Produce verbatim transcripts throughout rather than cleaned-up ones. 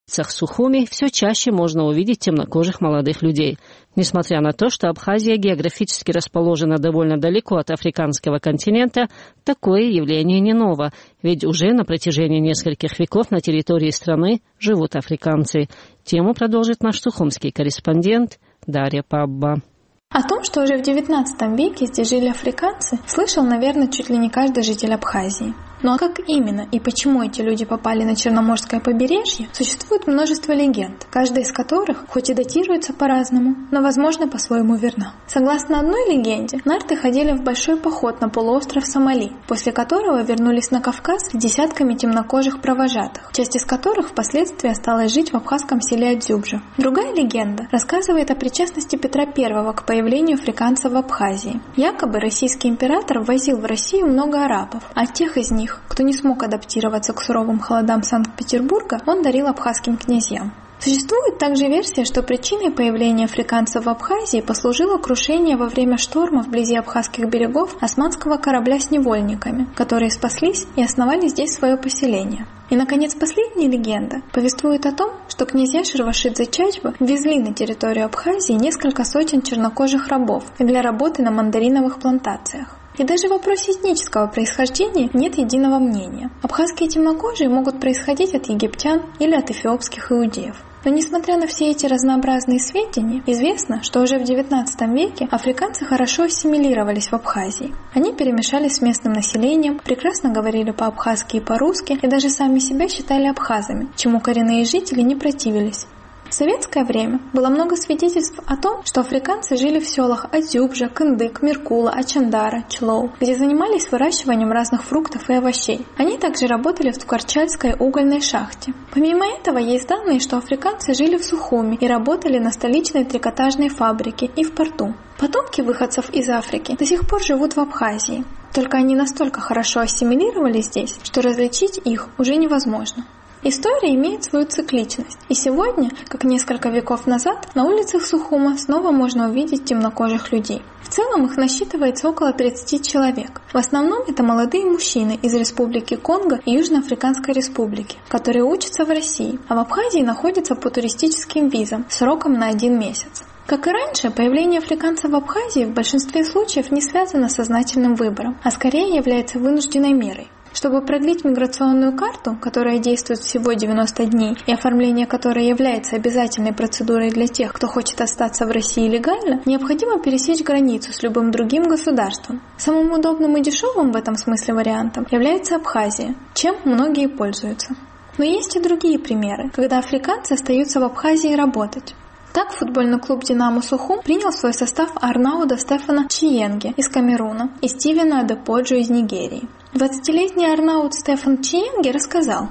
В Сухуми все чаще можно увидеть темнокожих молодых людей. Несмотря на то, что Абхазия географически расположена довольно далеко от африканского континента, такое явление не ново, ведь уже на протяжении нескольких веков на территории страны живут африканцы. Тему продолжит наш сухумский корреспондент Дарья Пабба. О том, что уже в девятнадцатом веке здесь жили африканцы, слышал, наверное, чуть ли не каждый житель Абхазии. Но как именно и почему эти люди попали на Черноморское побережье, существует множество легенд, каждая из которых, хоть и датируется по-разному, но, возможно, по-своему верна. Согласно одной легенде, нарты ходили в большой поход на полуостров Сомали, после которого вернулись на Кавказ с десятками темнокожих провожатых, часть из которых впоследствии осталась жить в абхазском селе Адзюбжа. Другая легенда рассказывает о причастности Петра Первого к появлению африканцев в Абхазии. Якобы российский император ввозил в Россию много арабов, а тех из них, кто не смог адаптироваться к суровым холодам Санкт-Петербурга, он дарил абхазским князьям. Существует также версия, что причиной появления африканцев в Абхазии послужило крушение во время шторма вблизи абхазских берегов османского корабля с невольниками, которые спаслись и основали здесь свое поселение. И, наконец, последняя легенда повествует о том, что князья Шервашидзе-Чачба ввезли на территорию Абхазии несколько сотен чернокожих рабов для работы на мандариновых плантациях. И даже в вопросе этнического происхождения нет единого мнения. Абхазские темнокожие могут происходить от египтян или от эфиопских иудеев. Но несмотря на все эти разнообразные сведения, известно, что уже в девятнадцатом веке африканцы хорошо ассимилировались в Абхазии. Они перемешались с местным населением, прекрасно говорили по-абхазски и по-русски, и даже сами себя считали абхазами, чему коренные жители не противились. В советское время было много свидетельств о том, что африканцы жили в селах Адзюбжа, Кындык, Миркула, Ачандара, Члоу, где занимались выращиванием разных фруктов и овощей. Они также работали в Ткачальской угольной шахте. Помимо этого, есть данные, что африканцы жили в Сухуми и работали на столичной трикотажной фабрике и в порту. Потомки выходцев из Африки до сих пор живут в Абхазии. Только они настолько хорошо ассимилировались здесь, что различить их уже невозможно. История имеет свою цикличность, и сегодня, как несколько веков назад, на улицах Сухума снова можно увидеть темнокожих людей. В целом их насчитывается около тридцати человек. В основном это молодые мужчины из Республики Конго и Южноафриканской Республики, которые учатся в России, а в Абхазии находятся по туристическим визам сроком на один месяц. Как и раньше, появление африканцев в Абхазии в большинстве случаев не связано с сознательным выбором, а скорее является вынужденной мерой. Чтобы продлить миграционную карту, которая действует всего девяносто дней и оформление которой является обязательной процедурой для тех, кто хочет остаться в России легально, необходимо пересечь границу с любым другим государством. Самым удобным и дешевым в этом смысле вариантом является Абхазия, чем многие пользуются. Но есть и другие примеры, когда африканцы остаются в Абхазии работать. Так футбольный клуб «Динамо Сухум» принял в свой состав Арнауда Стефана Чиенге из Камеруна и Стивена Адеподжо из Нигерии. двадцатилетний Арнауд Стефан Чиенге рассказал: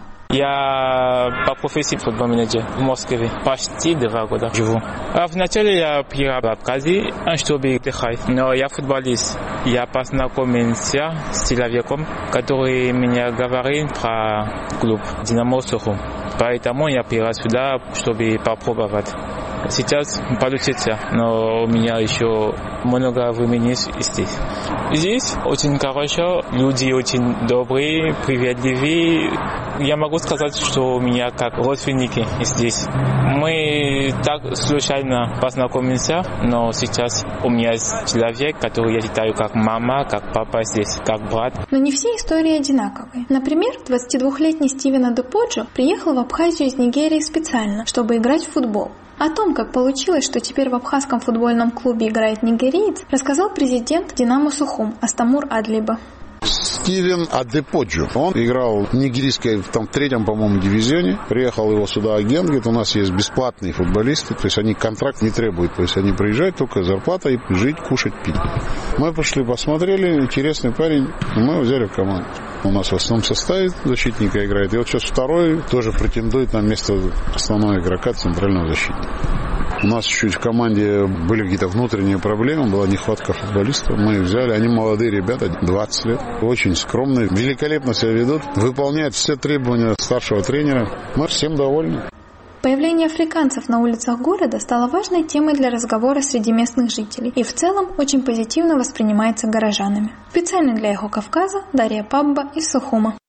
Я по профессии футбол-менеджер в Москве. Почти два года живу. А вначале я приехал в Абхазию, чтобы отдыхать. Но я футболист. Я познакомился с человеком, который мне говорил про клуб «Динамо Сухум». Поэтому я приехал сюда, чтобы попробовать. Сейчас получится, но у меня еще много времени здесь. Здесь очень хорошо, люди очень добрые, приветливые. Я могу сказать, что у меня как родственники здесь. Мы так случайно познакомились, но сейчас у меня есть человек, который я считаю как мама, как папа здесь, как брат. Но не все истории одинаковые. Например, двадцатидвухлетний Стивен Адеподжо приехал в Абхазию из Нигерии специально, чтобы играть в футбол. О том, как получилось, что теперь в абхазском футбольном клубе играет нигериец, рассказал президент «Динамо Сухум» Астамур Адлиба. Стивен Адеподжо. Он играл в нигерийской, в том третьем, по-моему, дивизионе. Приехал его сюда агент, говорит, у нас есть бесплатные футболисты, то есть они контракт не требуют, то есть они приезжают только зарплата и жить, кушать, пить. Мы пошли, посмотрели, интересный парень, и мы его взяли в команду. У нас в основном составе защитника играет. И вот сейчас второй тоже претендует на место основного игрока, центрального защитника. У нас чуть-чуть в команде были какие-то внутренние проблемы, была нехватка футболистов. Мы их взяли, они молодые ребята, двадцать лет, очень скромные, великолепно себя ведут, выполняют все требования старшего тренера. Мы всем довольны. Появление африканцев на улицах города стало важной темой для разговора среди местных жителей и в целом очень позитивно воспринимается горожанами. Специально для «Эхо Кавказа» Дарья Пабба из Сухума.